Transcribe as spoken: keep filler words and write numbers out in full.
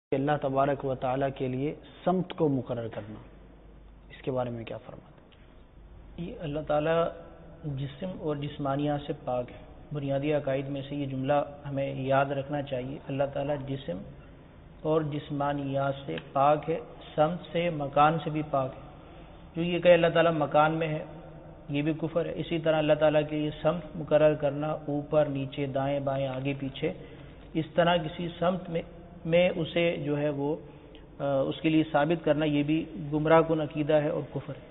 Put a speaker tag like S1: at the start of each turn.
S1: अल्लाह तबारक व तआला के लिए समत को मुकर्रर करना, इसके बारे में क्या फरमाते हैं?
S2: ये अल्लाह ताला जिस्म और जिस्मानियात से पाक है। बुनियादी अकाइद में से ये जुमला हमें याद रखना चाहिए। अल्लाह ताला जिस्म और जिस्मानियात से पाक है, समत से, मकान से भी पाक है। जो ये कहे अल्लाह ताला मकान में है, ये भी कुफर है। इसी तरह अल्लाह ताला के लिए समत मुकर्रर करना, ऊपर नीचे दाएं बाएं आगे पीछे, इस तरह किसी समत में में उसे जो है वो आ, उसके लिए साबित करना, ये भी गुमराह कुन अकीदा है और कुफर है।